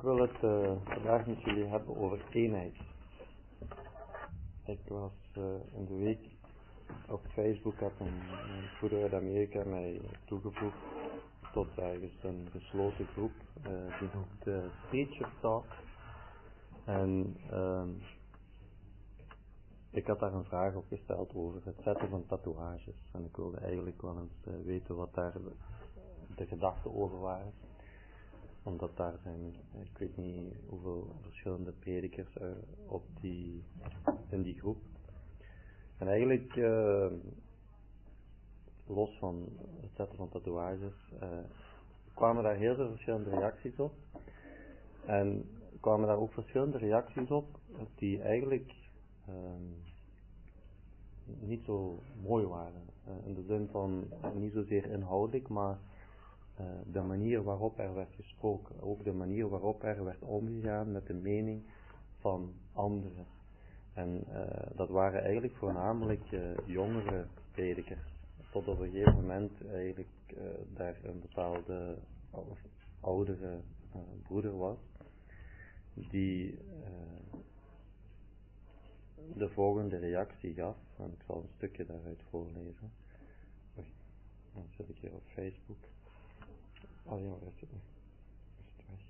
Ik wil het vandaag met jullie hebben over eenheid. Ik was in de week op Facebook, heb een broeder uit Amerika mij toegevoegd tot ergens een gesloten groep, die noemt Preacher Talk. En ik had daar een vraag op gesteld over het zetten van tatoeages. En ik wilde eigenlijk wel eens weten wat daar de gedachten over waren. Omdat daar zijn, ik weet niet hoeveel verschillende predikers in die groep. En eigenlijk, los van het zetten van tatoeages, kwamen daar heel veel verschillende reacties op. En kwamen daar ook verschillende reacties op die eigenlijk niet zo mooi waren. In de zin van niet zozeer inhoudelijk, maar de manier waarop er werd gesproken, ook de manier waarop er werd omgegaan met de mening van anderen. En dat waren eigenlijk voornamelijk jongere predikers. Tot op een gegeven moment eigenlijk daar een bepaalde oudere broeder was, die de volgende reactie gaf. En ik zal een stukje daaruit voorlezen. Oei, dan zit ik hier op Facebook. Oh ja, waar is het nu? Is het weg?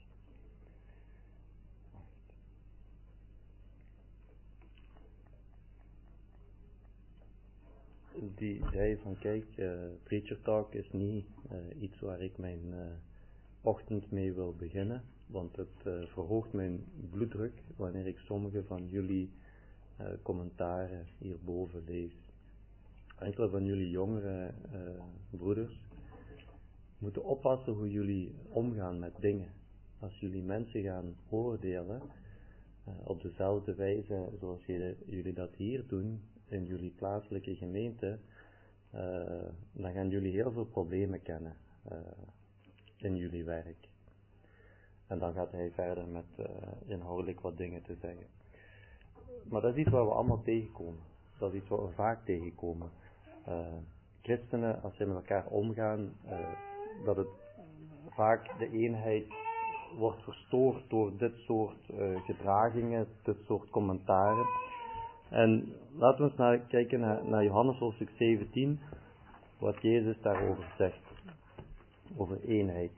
Die zei van kijk, Preacher Talk is niet iets waar ik mijn ochtend mee wil beginnen, want het verhoogt mijn bloeddruk wanneer ik sommige van jullie commentaren hierboven lees. Enkele van jullie jongere broeders moeten oppassen hoe jullie omgaan met dingen. Als jullie mensen gaan oordelen op dezelfde wijze zoals jullie dat hier doen in jullie plaatselijke gemeente, dan gaan jullie heel veel problemen kennen in jullie werk. En dan gaat hij verder met inhoudelijk wat dingen te zeggen. Maar dat is iets wat we allemaal tegenkomen. Dat is iets wat we vaak tegenkomen. Christenen, als ze met elkaar omgaan, dat het vaak de eenheid wordt verstoord door dit soort gedragingen, dit soort commentaren. En laten we eens kijken naar Johannes hoofdstuk 17, wat Jezus daarover zegt, over eenheid.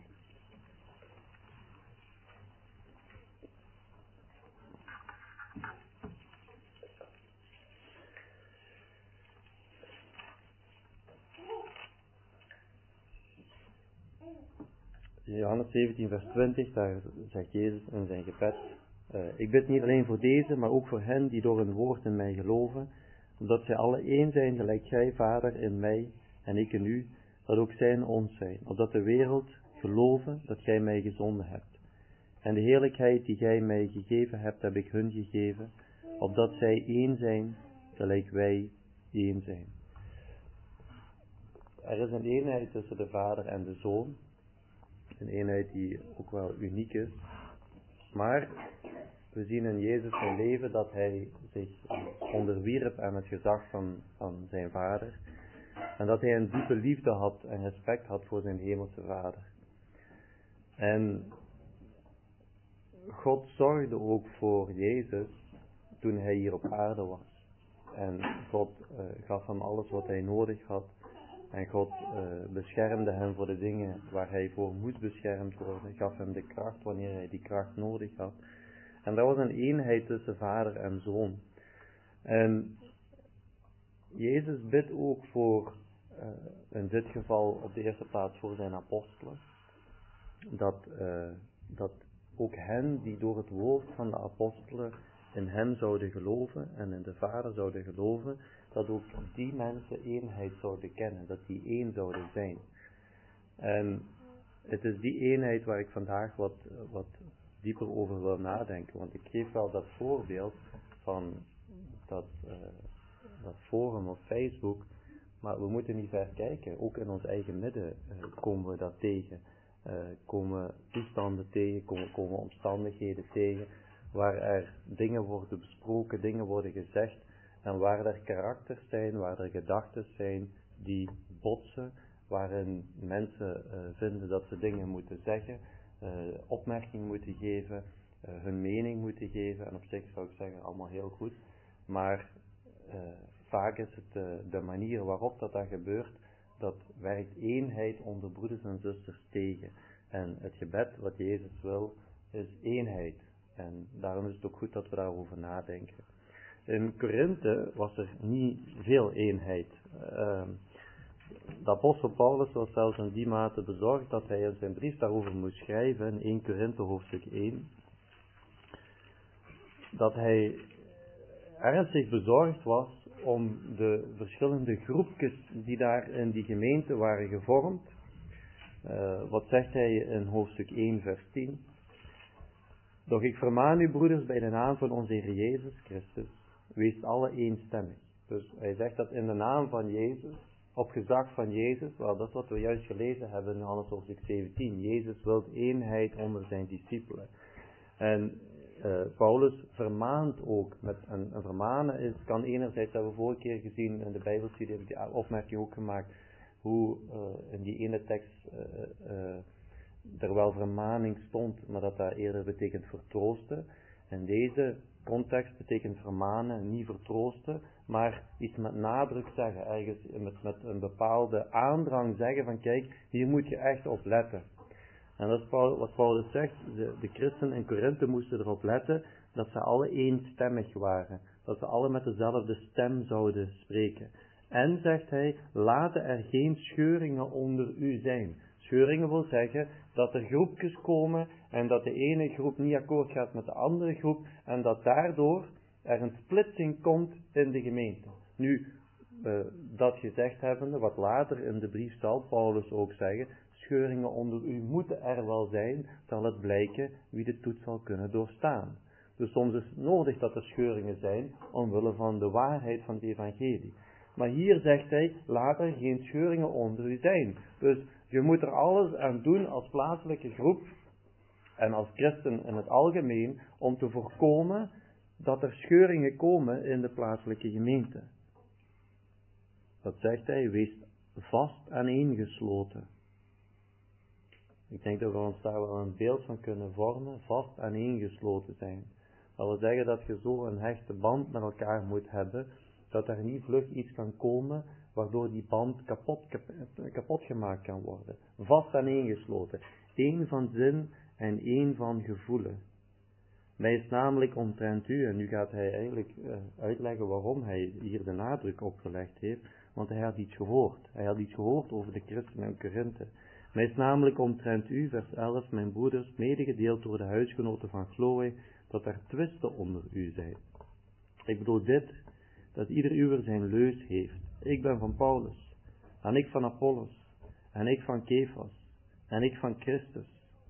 Johannes 17 vers 20, daar zegt Jezus in zijn gebed, ik bid niet alleen voor deze, maar ook voor hen die door hun woord in mij geloven, opdat zij alle één zijn, gelijk gij, Vader, in mij en ik in u, dat ook zij in ons zijn, opdat de wereld geloven dat gij mij gezonden hebt. En de heerlijkheid die gij mij gegeven hebt, heb ik hun gegeven, opdat zij één zijn, gelijk wij één zijn. Er is een eenheid tussen de Vader en de Zoon. Een eenheid die ook wel uniek is. Maar we zien in Jezus zijn leven dat hij zich onderwierp aan het gezag van zijn Vader. En dat hij een diepe liefde had en respect had voor zijn hemelse Vader. En God zorgde ook voor Jezus toen hij hier op aarde was. En God gaf hem alles wat hij nodig had. En God beschermde hem voor de dingen waar hij voor moest beschermd worden. Gaf hem de kracht wanneer hij die kracht nodig had. En er was een eenheid tussen vader en zoon. En Jezus bidt ook voor, in dit geval op de eerste plaats voor zijn apostelen. Dat ook hen die door het woord van de apostelen in hem zouden geloven en in de Vader zouden geloven, dat ook die mensen eenheid zouden kennen, dat die één zouden zijn. En het is die eenheid waar ik vandaag wat dieper over wil nadenken, want ik geef wel dat voorbeeld van dat forum op Facebook, maar we moeten niet ver kijken, ook in ons eigen midden komen we dat tegen. Komen toestanden tegen, komen omstandigheden tegen, waar er dingen worden besproken, dingen worden gezegd, en waar er karakters zijn, waar er gedachten zijn die botsen, waarin mensen vinden dat ze dingen moeten zeggen, opmerking moeten geven, hun mening moeten geven. En op zich zou ik zeggen, allemaal heel goed. Maar vaak is het de manier waarop dat gebeurt, dat werkt eenheid onder broeders en zusters tegen. En het gebed wat Jezus wil, is eenheid. En daarom is het ook goed dat we daarover nadenken. In Korinthe was er niet veel eenheid. De apostel Paulus was zelfs in die mate bezorgd dat hij in zijn brief daarover moest schrijven, in 1 Korinthe hoofdstuk 1, dat hij ernstig bezorgd was om de verschillende groepjes die daar in die gemeente waren gevormd. Wat zegt hij in hoofdstuk 1 vers 10? Doch ik vermaan u broeders bij de naam van onze Heer Jezus Christus, wees alle eenstemmig. Dus hij zegt dat in de naam van Jezus, op gezag van Jezus, wel dat is wat we juist gelezen hebben in Johannes hoofdstuk 17. Jezus wil eenheid onder zijn discipelen. En Paulus vermaant ook, en vermanen kan enerzijds, hebben we vorige keer gezien in de Bijbelstudie, heb ik die opmerking ook gemaakt, hoe in die ene tekst er wel vermaning stond, maar dat eerder betekent vertroosten. En deze context betekent vermanen, niet vertroosten, maar iets met nadruk zeggen, ergens met een bepaalde aandrang zeggen van kijk, hier moet je echt op letten. En dat is wat Paulus zegt, de christenen in Korinthe moesten erop letten dat ze alle eenstemmig waren, dat ze alle met dezelfde stem zouden spreken. En, zegt hij, laten er geen scheuringen onder u zijn. Scheuringen wil zeggen dat er groepjes komen en dat de ene groep niet akkoord gaat met de andere groep en dat daardoor er een splitsing komt in de gemeente. Nu, dat gezegd hebbende, wat later in de brief zal Paulus ook zeggen, scheuringen onder u moeten er wel zijn, zal het blijken wie de toets zal kunnen doorstaan. Dus soms is het nodig dat er scheuringen zijn, omwille van de waarheid van het evangelie. Maar hier zegt hij, laat er geen scheuringen onder u zijn. Dus je moet er alles aan doen als plaatselijke groep en als christen in het algemeen, om te voorkomen dat er scheuringen komen in de plaatselijke gemeente. Dat zegt hij, wees vast aaneengesloten. Ik denk dat we ons daar wel een beeld van kunnen vormen, vast aaneengesloten zijn. Dat wil zeggen dat je zo een hechte band met elkaar moet hebben, dat er niet vlug iets kan komen, waardoor die band kapot gemaakt kan worden. Vast aaneengesloten. Eén van zin en één van gevoelen. Mij is namelijk omtrent u, en nu gaat hij eigenlijk uitleggen waarom hij hier de nadruk op gelegd heeft, want hij had iets gehoord. Hij had iets gehoord over de christenen in Korinthe. Mij is namelijk omtrent u, vers 11, mijn broeders, medegedeeld door de huisgenoten van Chloe, dat er twisten onder u zijn. Ik bedoel dit, dat ieder uwer zijn leus heeft. Ik ben van Paulus, en ik van Apollos, en ik van Kefas, en ik van Christus.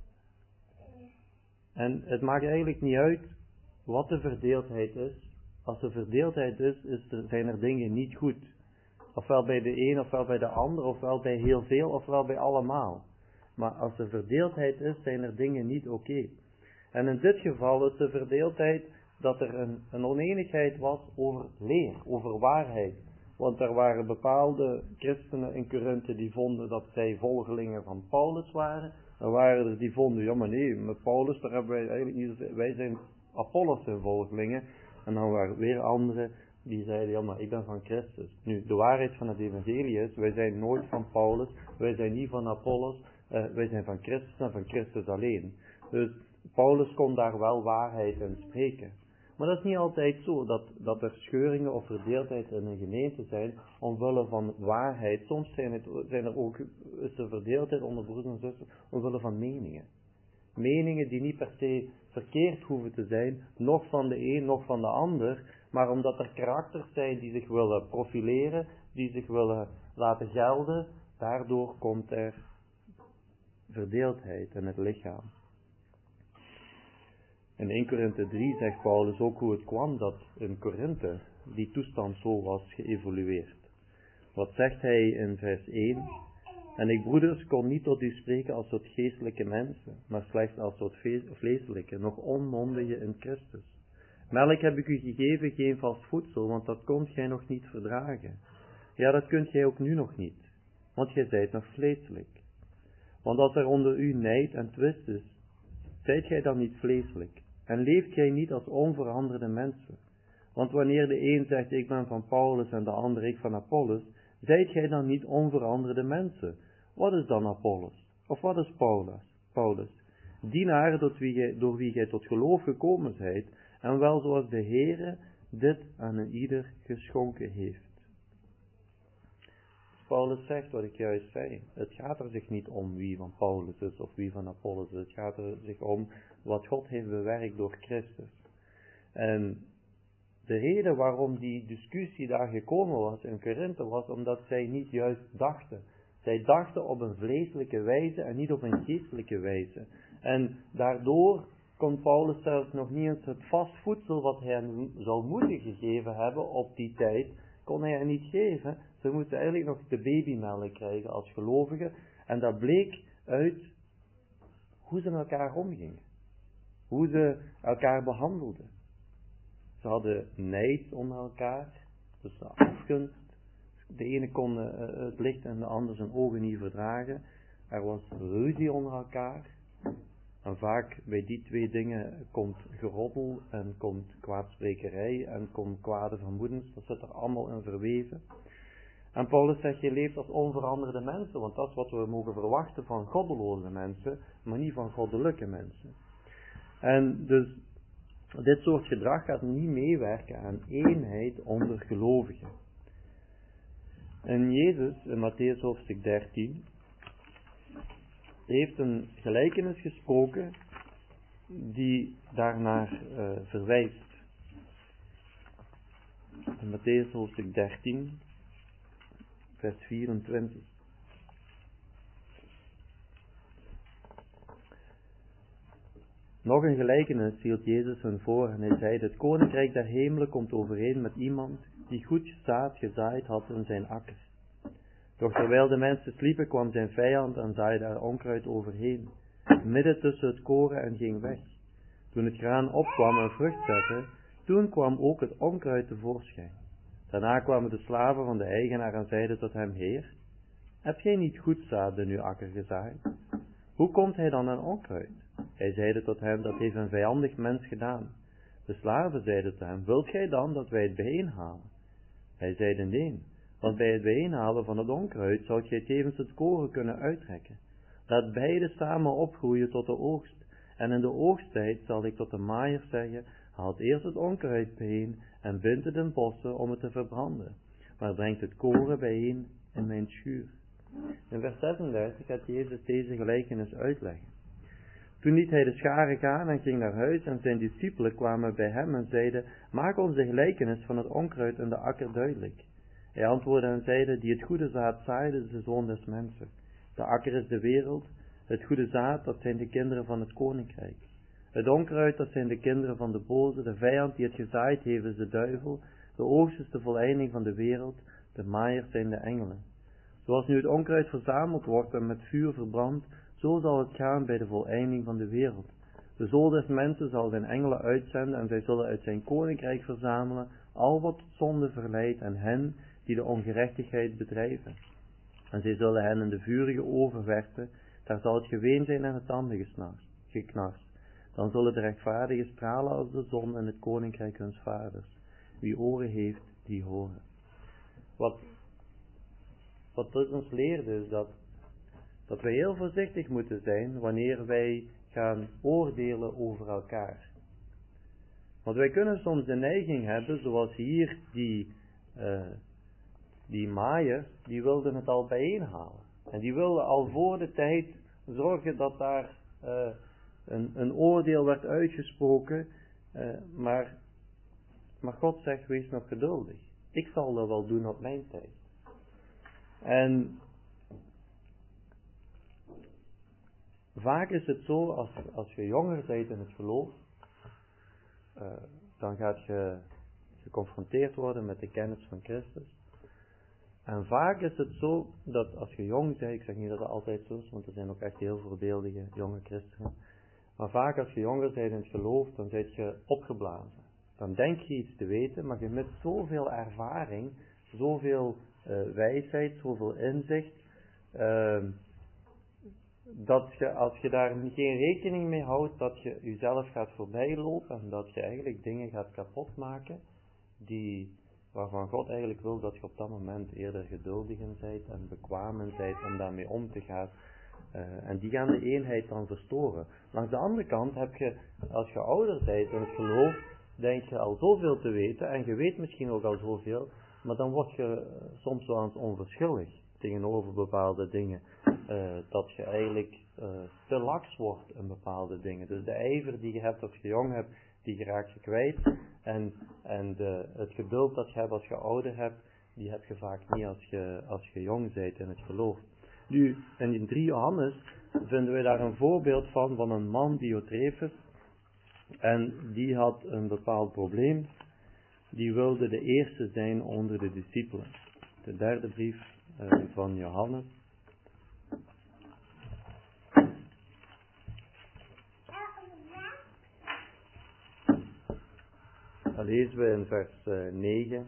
En het maakt eigenlijk niet uit wat de verdeeldheid is. Als er verdeeldheid is, zijn er dingen niet goed. Ofwel bij de een, ofwel bij de ander, ofwel bij heel veel, ofwel bij allemaal. Maar als er verdeeldheid is, zijn er dingen niet oké. En in dit geval is de verdeeldheid dat er een oneenigheid was over leer, over waarheid. Want er waren bepaalde christenen in Korinthe die vonden dat zij volgelingen van Paulus waren. Er waren er die vonden, ja maar nee, met Paulus, daar hebben wij eigenlijk niet, wij zijn Apollos zijn volgelingen. En dan waren er weer anderen die zeiden, ja maar ik ben van Christus. Nu, de waarheid van het evangelie is, wij zijn nooit van Paulus, wij zijn niet van Apollos, wij zijn van Christus en van Christus alleen. Dus Paulus kon daar wel waarheid in spreken. Maar dat is niet altijd zo, dat er scheuringen of verdeeldheid in een gemeente zijn, omwille van waarheid. Soms is er verdeeldheid onder broers en zusters, omwille van meningen. Meningen die niet per se verkeerd hoeven te zijn, nog van de een, nog van de ander, maar omdat er karakters zijn die zich willen profileren, die zich willen laten gelden, daardoor komt er verdeeldheid in het lichaam. In 1 Korinthe 3 zegt Paulus ook hoe het kwam dat in Korinthe die toestand zo was geëvolueerd. Wat zegt hij in vers 1? En ik, broeders, kon niet tot u spreken als tot geestelijke mensen, maar slechts als tot vleeselijke, nog onmondige in Christus. Melk heb ik u gegeven, geen vast voedsel, want dat kunt gij nog niet verdragen. Ja, dat kunt gij ook nu nog niet, want gij zijt nog vleeselijk. Want als er onder u nijd en twist is, zijt gij dan niet vleeselijk? En leeft gij niet als onveranderde mensen? Want wanneer de een zegt, ik ben van Paulus en de ander, ik van Apollos, zijt gij dan niet onveranderde mensen? Wat is dan Apollos? Of wat is Paulus? Dienaren door wie gij tot geloof gekomen zijt, en wel zoals de Heere dit aan een ieder geschonken heeft. Paulus zegt wat ik juist zei. Het gaat er zich niet om wie van Paulus is of wie van Apollos is. Het gaat er zich om wat God heeft bewerkt door Christus. En de reden waarom die discussie daar gekomen was in Korinthe was omdat zij niet juist dachten. Zij dachten op een vleeselijke wijze en niet op een geestelijke wijze. En daardoor kon Paulus zelfs nog niet eens het vast voedsel wat hij hen zou moeten gegeven hebben op die tijd, kon hij hen niet geven. Ze moesten eigenlijk nog de babymelk krijgen als gelovigen. En dat bleek uit hoe ze met elkaar omgingen. Hoe ze elkaar behandelden. Ze hadden nijd onder elkaar. Dus de afgunst. De ene kon het licht en de ander zijn ogen niet verdragen. Er was ruzie onder elkaar. En vaak bij die twee dingen komt geroddel en komt kwaadsprekerij en komt kwade vermoedens. Dat zit er allemaal in verweven. En Paulus zegt, je leeft als onveranderde mensen, want dat is wat we mogen verwachten van goddeloze mensen, maar niet van goddelijke mensen. En dus dit soort gedrag gaat niet meewerken aan eenheid onder gelovigen. En Jezus, in Mattheüs hoofdstuk 13, heeft een gelijkenis gesproken die daarnaar verwijst. In Mattheüs hoofdstuk 13, vers 24. Nog een gelijkenis hield Jezus hun voor en hij zei, het koninkrijk der hemelen komt overeen met iemand die goed zaad gezaaid had in zijn akker. Doch terwijl de mensen sliepen kwam zijn vijand en zaaide er onkruid overheen, midden tussen het koren en ging weg. Toen het graan opkwam en vrucht zette, toen kwam ook het onkruid tevoorschijn. Daarna kwamen de slaven van de eigenaar en zeiden tot hem, Heer, hebt gij niet goed zaad in uw akker gezaaid? Hoe komt hij dan aan onkruid? Hij zeide tot hem, dat heeft een vijandig mens gedaan. De slaven zeiden tot hem, wilt gij dan dat wij het bijeenhalen? Hij zeide, nee, want bij het bijeenhalen van het onkruid zoudt gij tevens het koren kunnen uittrekken. Laat beide samen opgroeien tot de oogst. En in de oogsttijd zal ik tot de maaier zeggen, haalt eerst het onkruid bijeen en bindt het in bossen om het te verbranden. Maar brengt het koren bijeen in mijn schuur. In vers 36 gaat Jezus deze gelijkenis uitleggen. Toen liet hij de scharen gaan en ging naar huis en zijn discipelen kwamen bij hem en zeiden, maak ons de gelijkenis van het onkruid in de akker duidelijk. Hij antwoordde en zeide, die het goede zaad zaaide is de zoon des mensen. De akker is de wereld, het goede zaad dat zijn de kinderen van het koninkrijk. Het onkruid dat zijn de kinderen van de boze, de vijand die het gezaaid heeft is de duivel, de oogst is de voleinding van de wereld, de maaiers zijn de engelen. Zoals nu het onkruid verzameld wordt en met vuur verbrandt, zo zal het gaan bij de voleinding van de wereld. De zoon des mensen zal zijn engelen uitzenden en zij zullen uit zijn koninkrijk verzamelen al wat tot zonde verleidt en hen die de ongerechtigheid bedrijven. En zij zullen hen in de vurige oven werpen, daar zal het geween zijn en het tanden geknarst. Dan zullen de rechtvaardigen stralen als de zon in het koninkrijk huns vaders. Wie oren heeft, die horen. Wat dit ons leert is dat wij heel voorzichtig moeten zijn wanneer wij gaan oordelen over elkaar. Want wij kunnen soms de neiging hebben, zoals hier die maaiers, die wilden het al bijeenhalen. En die wilden al voor de tijd zorgen dat daar een oordeel werd uitgesproken. Maar God zegt, wees nog geduldig. Ik zal dat wel doen op mijn tijd. En vaak is het zo, als je jonger bent in het geloof, dan gaat je geconfronteerd worden met de kennis van Christus. En vaak is het zo, dat als je jong bent, ik zeg niet dat het altijd zo is, want er zijn ook echt heel voorbeeldige jonge christenen, maar vaak als je jonger bent in het geloof, dan ben je opgeblazen. Dan denk je iets te weten, maar je met zoveel ervaring, zoveel wijsheid, zoveel inzicht, als je daar geen rekening mee houdt, dat je jezelf gaat voorbijlopen en dat je eigenlijk dingen gaat kapotmaken waarvan God eigenlijk wil dat je op dat moment eerder geduldig in bent en bekwaam in bent om daarmee om te gaan. En die gaan de eenheid dan verstoren. Langs de andere kant heb je, als je ouder bent in het geloof, denk je al zoveel te weten en je weet misschien ook al zoveel, maar dan word je soms wel eens onverschillig tegenover bepaalde dingen. Dat je eigenlijk te laks wordt in bepaalde dingen. Dus de ijver die je hebt als je jong hebt, die raak je kwijt. En het geduld dat je hebt als je ouder hebt, die heb je vaak niet als je jong bent in het geloof. Nu, in 3 Johannes vinden we daar een voorbeeld van een man, Diotrefes. En die had een bepaald probleem. Die wilde de eerste zijn onder de discipelen. De 3e brief van Johannes. Dan lezen we in vers 9.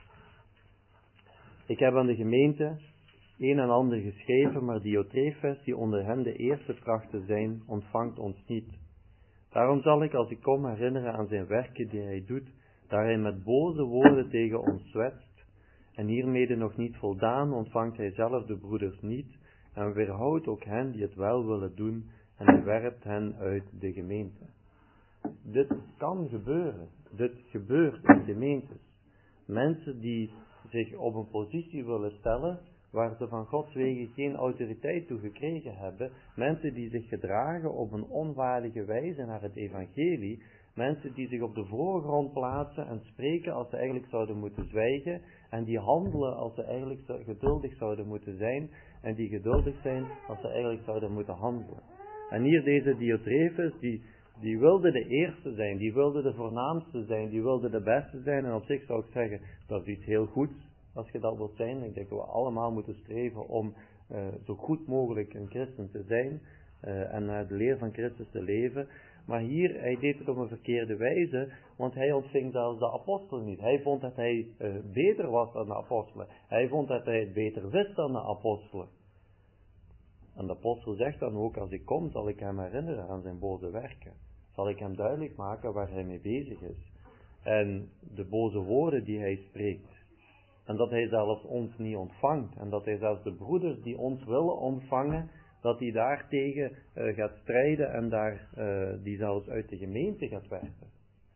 Ik heb aan de gemeente een en ander geschreven, maar Diotrefes, die onder hen de eerste tracht te zijn, ontvangt ons niet. Daarom zal ik, als ik kom, herinneren aan zijn werken die hij doet, daar hij met boze woorden tegen ons zwetst, en hiermede nog niet voldaan ontvangt hij zelf de broeders niet, en weerhoudt ook hen die het wel willen doen, en hij werpt hen uit de gemeente. Dit kan gebeuren. Dit gebeurt in gemeentes. Mensen die zich op een positie willen stellen waar ze van Gods wegen geen autoriteit toe gekregen hebben. Mensen die zich gedragen op een onwaardige wijze naar het evangelie. Mensen die zich op de voorgrond plaatsen en spreken als ze eigenlijk zouden moeten zwijgen. En die handelen als ze eigenlijk geduldig zouden moeten zijn. En die geduldig zijn als ze eigenlijk zouden moeten handelen. En hier deze Diotrefes, die wilde de eerste zijn, die wilde de voornaamste zijn, die wilde de beste zijn. En op zich zou ik zeggen, dat is iets heel goeds als je dat wilt zijn. Ik denk dat we allemaal moeten streven om zo goed mogelijk een christen te zijn en naar de leer van Christus te leven. Maar hier, hij deed het op een verkeerde wijze, want hij ontving zelfs de apostelen niet. Hij vond dat hij beter was dan de apostelen. Hij vond dat hij het beter wist dan de apostelen. En de apostel zegt dan ook, als ik kom, zal ik hem herinneren aan zijn boze werken. Zal ik hem duidelijk maken waar hij mee bezig is. En de boze woorden die hij spreekt. En dat hij zelfs ons niet ontvangt. En dat hij zelfs de broeders die ons willen ontvangen, dat hij daartegen gaat strijden en die zelfs uit de gemeente gaat werpen.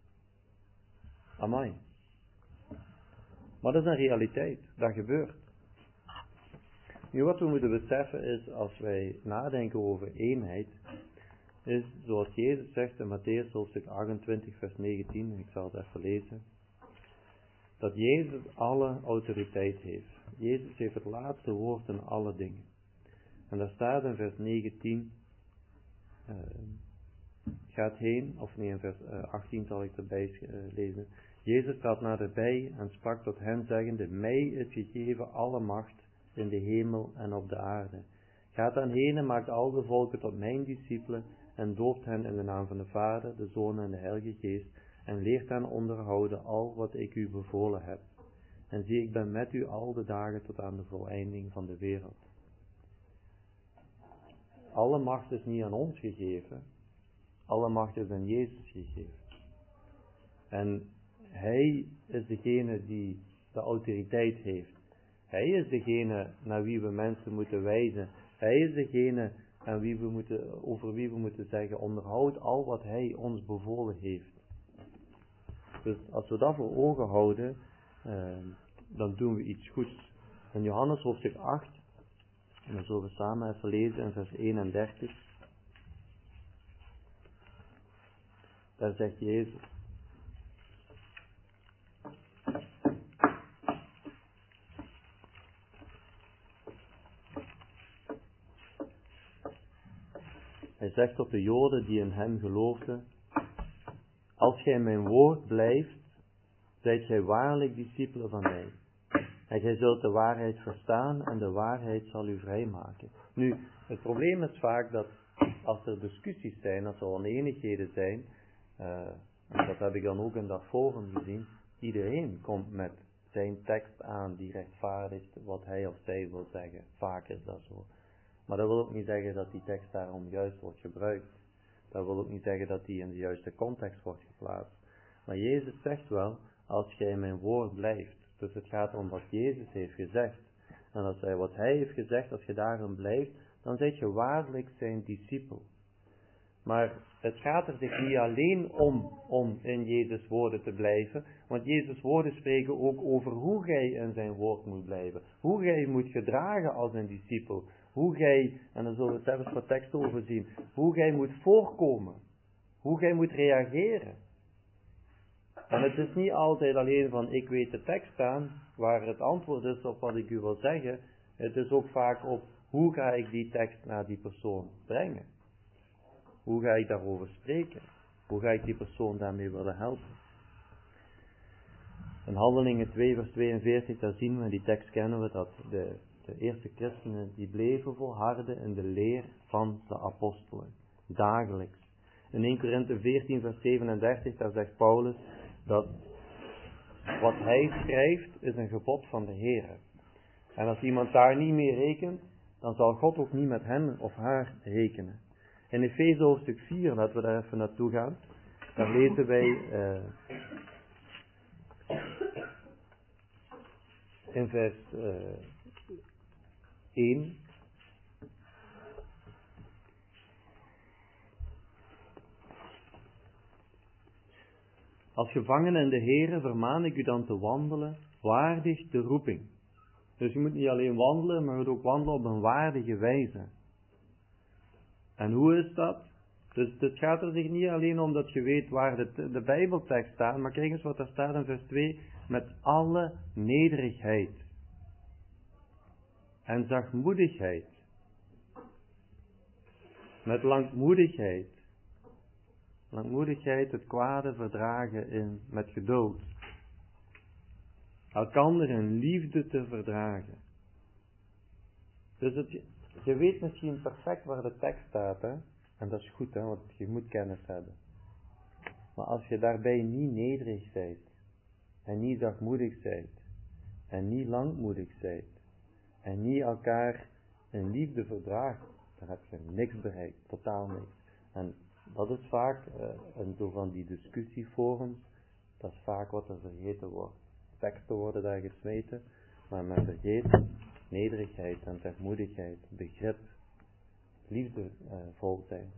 Amai. Maar dat is een realiteit. Dat gebeurt. Nu wat we moeten beseffen is, als wij nadenken over eenheid, is zoals Jezus zegt in Mattheüs hoofdstuk 28 vers 19, ik zal het even lezen, dat Jezus alle autoriteit heeft. Jezus heeft het laatste woord in alle dingen. En daar staat in vers 19, gaat heen, of nee, in vers 18 zal ik erbij lezen. Jezus trad naderbij en sprak tot hen zeggende, mij is gegeven alle macht in de hemel en op de aarde. Gaat dan heen en maakt al de volken tot mijn discipelen en doopt hen in de naam van de Vader, de Zoon en de Heilige Geest en leert hen onderhouden al wat ik u bevolen heb. En zie, ik ben met u al de dagen tot aan de voleinding van de wereld. Alle macht is niet aan ons gegeven, alle macht is aan Jezus gegeven. En Hij is degene die de autoriteit heeft. Hij is degene naar wie we mensen moeten wijzen. Hij is degene over wie we moeten zeggen, onderhoud al wat Hij ons bevolen heeft. Dus als we dat voor ogen houden, dan doen we iets goeds. In Johannes hoofdstuk 8, en dat zullen we samen even lezen in vers 31. Daar zegt Jezus, hij zegt tot de Joden die in hem geloofden, als gij mijn woord blijft, zijt gij waarlijk discipelen van mij. En gij zult de waarheid verstaan en de waarheid zal u vrijmaken. Nu, het probleem is vaak dat als er discussies zijn, als er oneenigheden zijn, en dat heb ik dan ook in dat forum gezien, iedereen komt met zijn tekst aan die rechtvaardigt wat hij of zij wil zeggen. Vaak is dat zo. Maar dat wil ook niet zeggen dat die tekst daarom juist wordt gebruikt. Dat wil ook niet zeggen dat die in de juiste context wordt geplaatst. Maar Jezus zegt wel, als jij in mijn woord blijft. Dus het gaat om wat Jezus heeft gezegd. En als hij wat hij heeft gezegd, als je daarin blijft, dan zijt je waarlijk zijn discipel. Maar het gaat er zich niet alleen om in Jezus' woorden te blijven. Want Jezus' woorden spreken ook over hoe jij in zijn woord moet blijven. Hoe jij moet gedragen als een discipel. Hoe jij, en daar zullen we zelfs wat tekst over zien. Hoe jij moet voorkomen. Hoe jij moet reageren. En het is niet altijd alleen van ik weet de tekst aan, waar het antwoord is op wat ik u wil zeggen. Het is ook vaak op hoe ga ik die tekst naar die persoon brengen. Hoe ga ik daarover spreken? Hoe ga ik die persoon daarmee willen helpen? In Handelingen 2 vers 42, daar zien we, die tekst kennen we, dat de eerste christenen die bleven volharden in de leer van de apostelen. Dagelijks. In 1 Korinthe 14 vers 37, daar zegt Paulus dat wat hij schrijft is een gebod van de Heer. En als iemand daar niet mee rekent, dan zal God ook niet met hem of haar rekenen. In Efeze hoofdstuk 4, laten we daar even naartoe gaan, daar lezen wij in vers 1. Als gevangenen in de Here vermaan ik u dan te wandelen waardig de roeping. Dus je moet niet alleen wandelen, maar je moet ook wandelen op een waardige wijze. En hoe is dat? Dus het gaat er zich niet alleen om dat je weet waar de Bijbeltekst staat, maar kijk eens wat er staat in vers 2. Met alle nederigheid en zachtmoedigheid. Met langmoedigheid. Langmoedigheid, het kwade verdragen met geduld. Elkander in liefde te verdragen. Dus je weet misschien perfect waar de tekst staat, hè? En dat is goed, hè, want je moet kennis hebben. Maar als je daarbij niet nederig bent, en niet zachtmoedig bent, en niet langmoedig bent, en niet elkaar in liefde verdraagt, dan heb je niks bereikt, totaal niks. En dat is vaak, en door van die discussieforums, dat is vaak wat er vergeten wordt. Teksten worden daar gesmeten, maar men vergeet nederigheid en zachtmoedigheid, begrip, liefdevol zijn.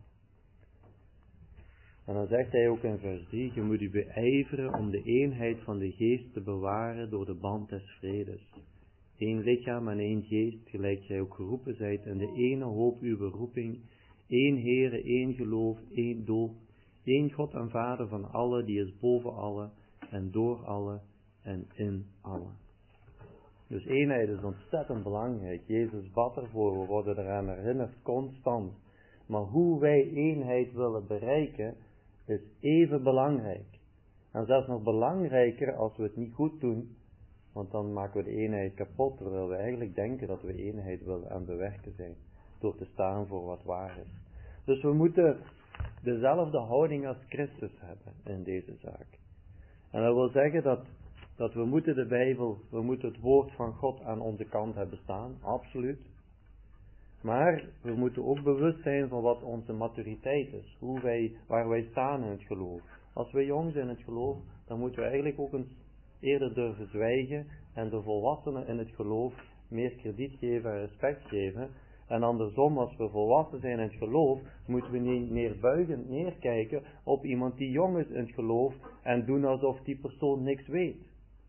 En dan zegt hij ook in vers 3, je moet u beijveren om de eenheid van de geest te bewaren door de band des vredes. Eén lichaam en één geest, gelijk gij ook geroepen zijt, en de ene hoop uw beroeping, één Heere, één geloof, één doop, één God en Vader van allen, die is boven allen, en door allen, en in allen. Dus eenheid is ontzettend belangrijk. Jezus bad ervoor, we worden eraan herinnerd constant. Maar hoe wij eenheid willen bereiken, is even belangrijk. En zelfs nog belangrijker als we het niet goed doen, want dan maken we de eenheid kapot, terwijl we eigenlijk denken dat we eenheid willen aan bewerken zijn, door te staan voor wat waar is. Dus we moeten dezelfde houding als Christus hebben in deze zaak. En dat wil zeggen dat we moeten de Bijbel, we moeten het woord van God aan onze kant hebben staan, absoluut. Maar we moeten ook bewust zijn van wat onze maturiteit is, waar wij staan in het geloof. Als we jong zijn in het geloof, dan moeten we eigenlijk ook eens eerder durven zwijgen en de volwassenen in het geloof meer krediet geven en respect geven. En andersom, als we volwassen zijn in het geloof, moeten we niet neerbuigend neerkijken op iemand die jong is in het geloof en doen alsof die persoon niks weet.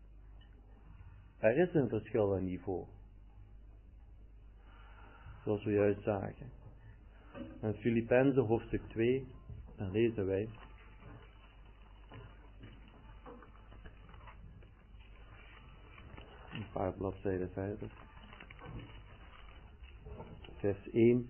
Er is een verschil in niveau. Zoals we juist zagen. In Filippenzen hoofdstuk 2, dan lezen wij. Een paar bladzijden verder. Vers 1.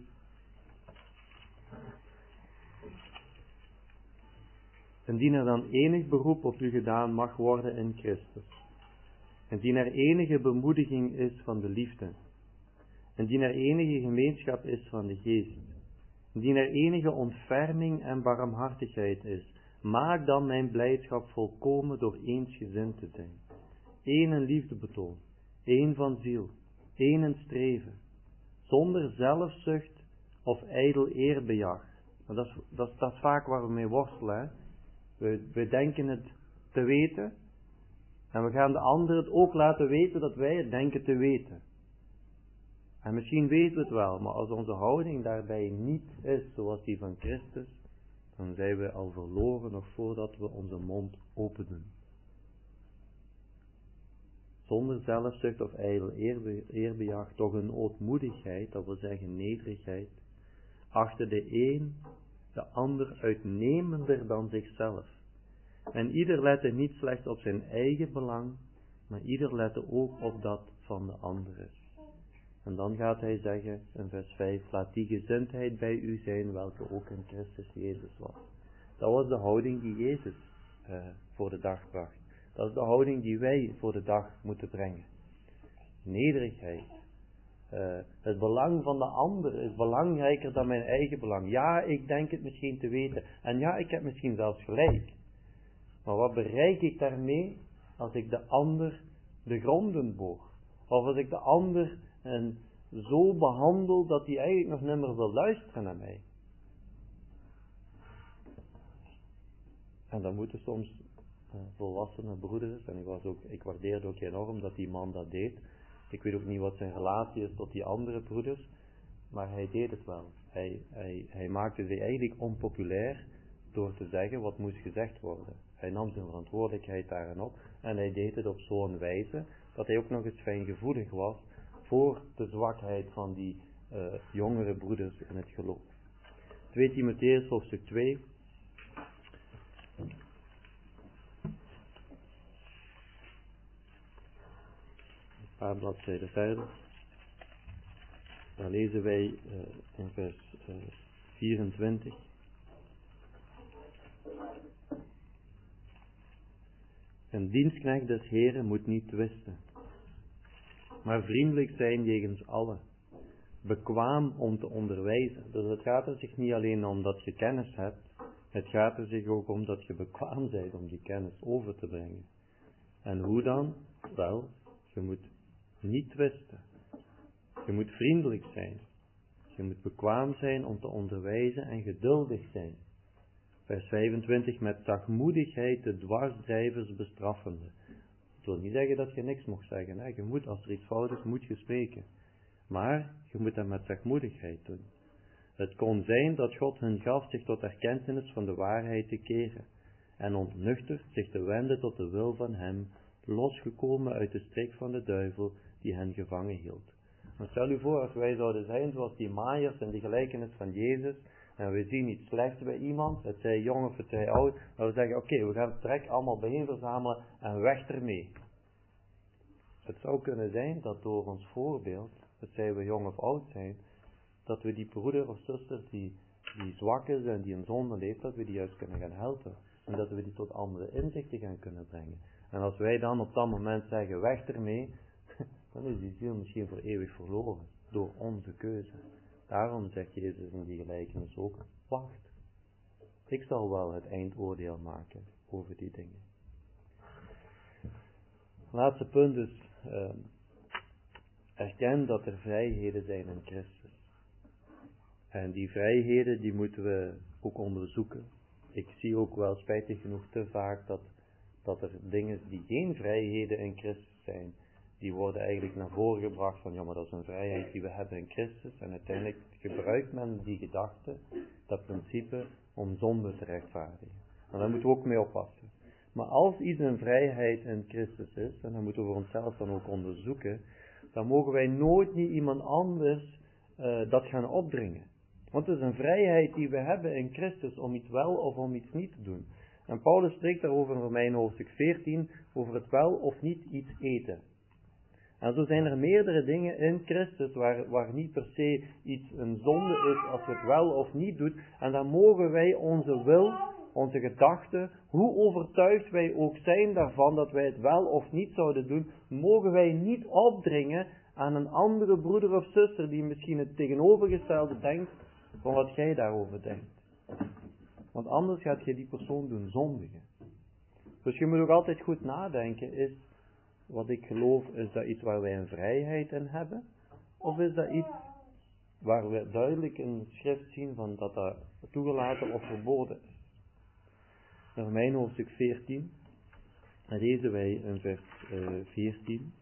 Indien er dan enig beroep op u gedaan mag worden in Christus. Indien er enige bemoediging is van de liefde. Indien er enige gemeenschap is van de geest. Indien er enige ontferming en barmhartigheid is. Maak dan mijn blijdschap volkomen door eensgezind te zijn. Eén in liefde betoon. Één van ziel. Één in streven. zonder zelfzucht of ijdel eerbejag. Dat is vaak waar we mee worstelen. Hè? We denken het te weten en we gaan de ander het ook laten weten dat wij het denken te weten. En misschien weten we het wel, maar als onze houding daarbij niet is zoals die van Christus, dan zijn we al verloren nog voordat we onze mond open doen. Zonder zelfzucht of ijdel eerbejag, toch een ootmoedigheid, dat wil zeggen nederigheid, achter de een de ander uitnemender dan zichzelf. En ieder lette niet slechts op zijn eigen belang, maar ieder lette ook op dat van de anderen. En dan gaat hij zeggen in vers 5, laat die gezindheid bij u zijn, welke ook in Christus Jezus was. Dat was de houding die Jezus voor de dag bracht. Dat is de houding die wij voor de dag moeten brengen. Nederigheid. Het belang van de ander is belangrijker dan mijn eigen belang. Ja, ik denk het misschien te weten. En ja, ik heb misschien zelfs gelijk. Maar wat bereik ik daarmee als ik de ander de gronden boog? Of als ik de ander zo behandel dat hij eigenlijk nog niet meer wil luisteren naar mij? En dan moeten soms volwassene broeders, en ik waardeerde ook enorm dat die man dat deed. Ik weet ook niet wat zijn relatie is tot die andere broeders, maar hij deed het wel. Hij maakte zich eigenlijk onpopulair door te zeggen wat moest gezegd worden. Hij nam zijn verantwoordelijkheid daarin op en hij deed het op zo'n wijze dat hij ook nog eens fijngevoelig was voor de zwakheid van die jongere broeders in het geloof. 2 Timotheüs hoofdstuk 2. Een paar bladzijden verder. Daar lezen wij in vers 24. Een dienstknecht des Heren moet niet twisten, maar vriendelijk zijn jegens allen, bekwaam om te onderwijzen. Dus het gaat er zich niet alleen om dat je kennis hebt, het gaat er zich ook om dat je bekwaam bent om die kennis over te brengen. En hoe dan? Wel, je moet niet twisten. Je moet vriendelijk zijn. Je moet bekwaam zijn om te onderwijzen en geduldig zijn. Vers 25, met zachtmoedigheid de dwarsdrijvers bestraffende. Het wil niet zeggen dat je niks mag zeggen. Hè? Je moet, als er iets fout is, moet je spreken. Maar je moet dat met zachtmoedigheid doen. Het kon zijn dat God hun gaf zich tot erkentenis van de waarheid te keren. En ontnuchterd zich te wenden tot de wil van hem, losgekomen uit de strik van de duivel die hen gevangen hield. Maar stel u voor als wij zouden zijn zoals die maaiers in de gelijkenis van Jezus, en we zien iets slechts bij iemand, het zij jong of het zij oud, dan we zeggen, oké, we gaan het trek allemaal bijeen verzamelen en weg ermee. Het zou kunnen zijn dat door ons voorbeeld, het zij we jong of oud zijn, dat we die broeder of zuster die zwak is en die in zonde leeft, dat we die juist kunnen gaan helpen. En dat we die tot andere inzichten gaan kunnen brengen. En als wij dan op dat moment zeggen, weg ermee, dan is die ziel misschien voor eeuwig verloren. Door onze keuze. Daarom zegt Jezus in die gelijkenis ook, wacht. Ik zal wel het eindoordeel maken over die dingen. Laatste punt is, erken dat er vrijheden zijn in Christus. En die vrijheden die moeten we ook onderzoeken. Ik zie ook wel spijtig genoeg te vaak dat er dingen die geen vrijheden in Christus zijn, die worden eigenlijk naar voren gebracht van ja, maar dat is een vrijheid die we hebben in Christus. En uiteindelijk gebruikt men die gedachte, dat principe, om zonde te rechtvaardigen. En daar moeten we ook mee oppassen. Maar als iets een vrijheid in Christus is, en dan moeten we voor onszelf dan ook onderzoeken, dan mogen wij nooit niet iemand anders dat gaan opdringen. Want het is een vrijheid die we hebben in Christus om iets wel of om iets niet te doen. En Paulus spreekt daarover in Romeinen hoofdstuk 14, over het wel of niet iets eten. En zo zijn er meerdere dingen in Christus waar niet per se iets een zonde is als we het wel of niet doen. En dan mogen wij onze wil, onze gedachten, hoe overtuigd wij ook zijn daarvan dat wij het wel of niet zouden doen, mogen wij niet opdringen aan een andere broeder of zuster die misschien het tegenovergestelde denkt van wat jij daarover denkt. Want anders gaat je die persoon doen zondigen. Dus je moet ook altijd goed nadenken, is wat ik geloof, is dat iets waar wij een vrijheid in hebben? Of is dat iets waar we duidelijk in het schrift zien van dat dat toegelaten of verboden is. In Romeinen hoofdstuk 14, en lezen wij in vers 14.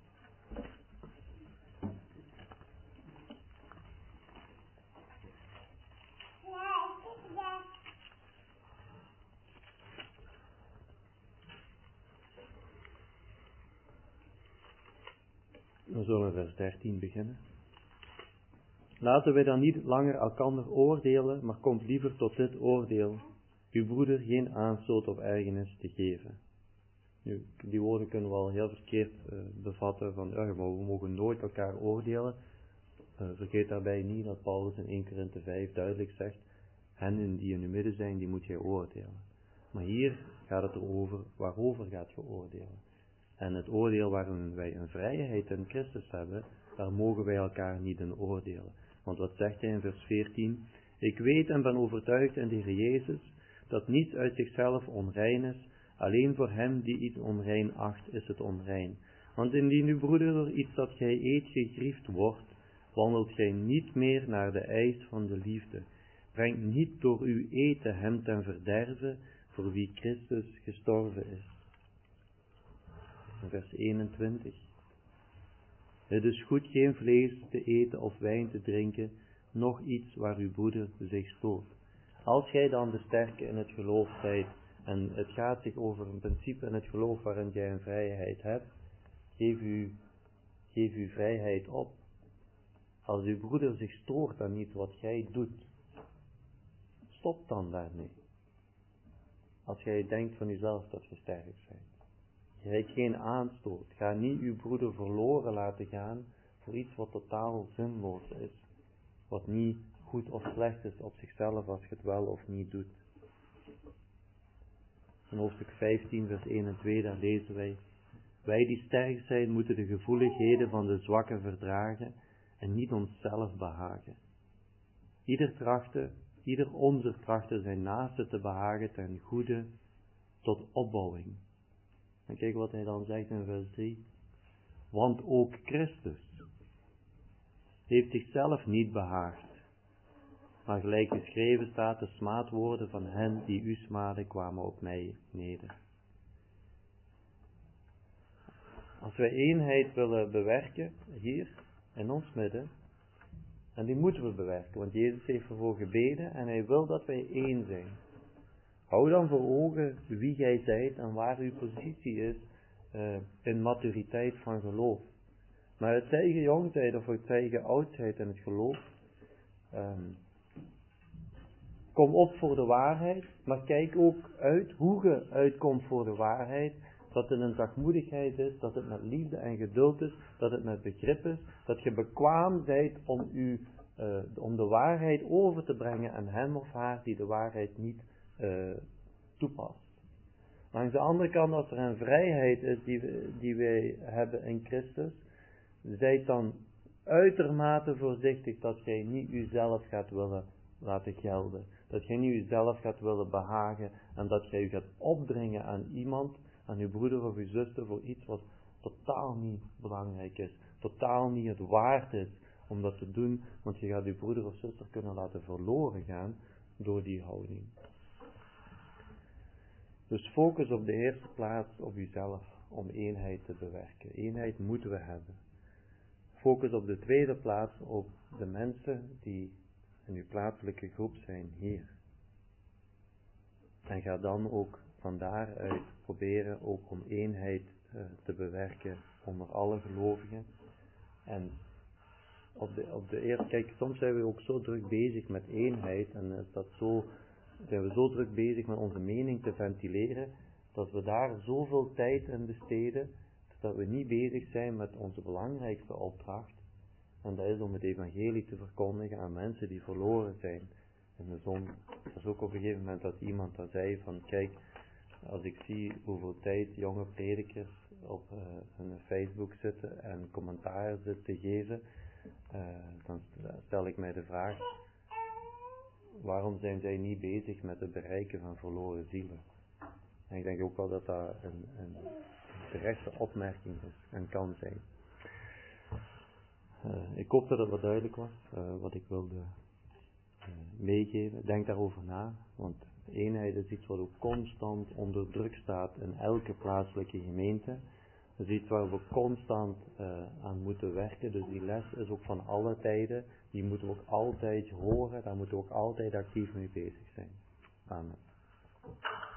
We zullen vers 13 beginnen. Laten wij dan niet langer elkander oordelen, maar komt liever tot dit oordeel, uw broeder geen aanstoot of ergernis te geven. Nu, die woorden kunnen we al heel verkeerd bevatten, van ja, maar we mogen nooit elkaar oordelen. Vergeet daarbij niet dat Paulus in 1 Korinthe 5 duidelijk zegt, hen die in uw midden zijn, die moet jij oordelen. Maar hier gaat het erover, waarover gaat je oordelen? En het oordeel waarin wij een vrijheid in Christus hebben, daar mogen wij elkaar niet in oordelen. Want wat zegt hij in vers 14? Ik weet en ben overtuigd in de Heer Jezus, dat niets uit zichzelf onrein is, alleen voor hem die iets onrein acht, is het onrein. Want indien uw broeder door iets dat gij eet gegriefd wordt, wandelt gij niet meer naar de eis van de liefde. Brengt niet door uw eten hem ten verderve, voor wie Christus gestorven is. Vers 21. Het is goed geen vlees te eten of wijn te drinken, nog iets waar uw broeder zich stoort. Als gij dan de sterke in het geloof zijt, en het gaat zich over een principe in het geloof waarin jij een vrijheid hebt, geef uw vrijheid op. Als uw broeder zich stoort aan iets wat jij doet, stop dan daarmee. Als jij denkt van jezelf dat je sterk bent. Geef geen aanstoot. Ga niet uw broeder verloren laten gaan voor iets wat totaal zinloos is. Wat niet goed of slecht is op zichzelf als je het wel of niet doet. In hoofdstuk 15 vers 1 en 2 daar lezen wij. Wij die sterk zijn moeten de gevoeligheden van de zwakken verdragen en niet onszelf behagen. Ieder onze trachten zijn naaste te behagen ten goede tot opbouwing. En kijk wat hij dan zegt in vers 3. Want ook Christus heeft zichzelf niet behaagd, maar gelijk geschreven staat, de smaadwoorden van hen die u smaden kwamen op mij neder. Als wij eenheid willen bewerken, hier in ons midden, en die moeten we bewerken, want Jezus heeft ervoor gebeden en hij wil dat wij één zijn. Hou dan voor ogen wie gij zijt en waar uw positie is in maturiteit van geloof. Maar het zij je jong zijt of het zij je oud zijt in het geloof, kom op voor de waarheid, maar kijk ook uit hoe je uitkomt voor de waarheid, dat het een zachtmoedigheid is, dat het met liefde en geduld is, dat het met begrip is, dat je bekwaam zijt om de waarheid over te brengen aan hem of haar die de waarheid niet toepast. Langs de andere kant, als er een vrijheid is die wij hebben in Christus, zijt dan uitermate voorzichtig dat jij niet uzelf gaat willen laten gelden. Dat jij niet uzelf gaat willen behagen en dat jij u gaat opdringen aan iemand, aan uw broeder of uw zuster voor iets wat totaal niet belangrijk is, totaal niet het waard is om dat te doen, want je gaat uw broeder of zuster kunnen laten verloren gaan door die houding. Dus focus op de eerste plaats op uzelf om eenheid te bewerken. Eenheid moeten we hebben. Focus op de tweede plaats op de mensen die in uw plaatselijke groep zijn hier. En ga dan ook van daaruit proberen ook om eenheid te bewerken onder alle gelovigen. En op de eerste, kijk, soms zijn we ook zo druk bezig met eenheid en zijn we zo druk bezig met onze mening te ventileren, dat we daar zoveel tijd in besteden, dat we niet bezig zijn met onze belangrijkste opdracht. En dat is om het evangelie te verkondigen aan mensen die verloren zijn in de zon. Er is ook op een gegeven moment dat iemand daar zei van, kijk, als ik zie hoeveel tijd jonge predikers op hun Facebook zitten en commentaar zitten te geven, dan stel ik mij de vraag, waarom zijn zij niet bezig met het bereiken van verloren zielen? En ik denk ook wel dat dat een terechte opmerking is en kan zijn. Ik hoop dat het wat duidelijk was, wat ik wilde meegeven. Denk daarover na, want eenheid is iets wat ook constant onder druk staat in elke plaatselijke gemeente. Dat is iets waar we constant aan moeten werken, dus die les is ook van alle tijden. Die moeten we ook altijd horen, daar moeten we ook altijd actief mee bezig zijn. Amen.